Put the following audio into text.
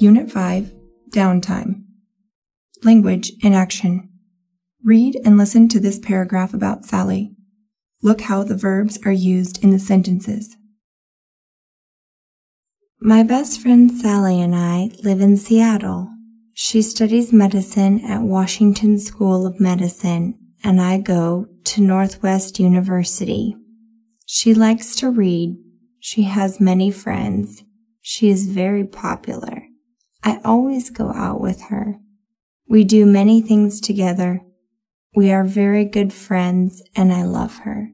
Unit 5, Downtime. Language in action. Read and listen to this paragraph about Sally. Look how the verbs are used in the sentences. My best friend Sally and I live in Seattle. She studies medicine at Washington School of Medicine, and I go to Northwest University. She likes to read. She has many friends. She is very popular. I always go out with her. We do many things together. We are very good friends, and I love her.